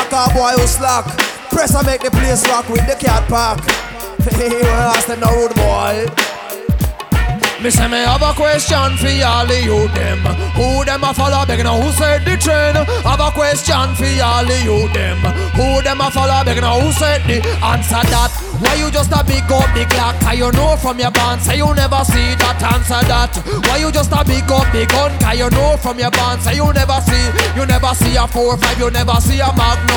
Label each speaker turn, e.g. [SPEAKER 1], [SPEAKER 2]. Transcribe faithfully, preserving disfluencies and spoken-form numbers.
[SPEAKER 1] back our boy who slack. Press and make the place rock with the cat park. Hey, well, ask them now, rude boy.
[SPEAKER 2] Me say me have a question for all of you them. Who them a follow begging who set the trend? Have a question for all of you them. Who them a follow begging who set the answer that? Why you just a big up the clock? Cause you know from your band say you never see that. Answer that. Why you just a big up the gun? Cause you know from your band say you never see. You never see a four five, you never see a magnum.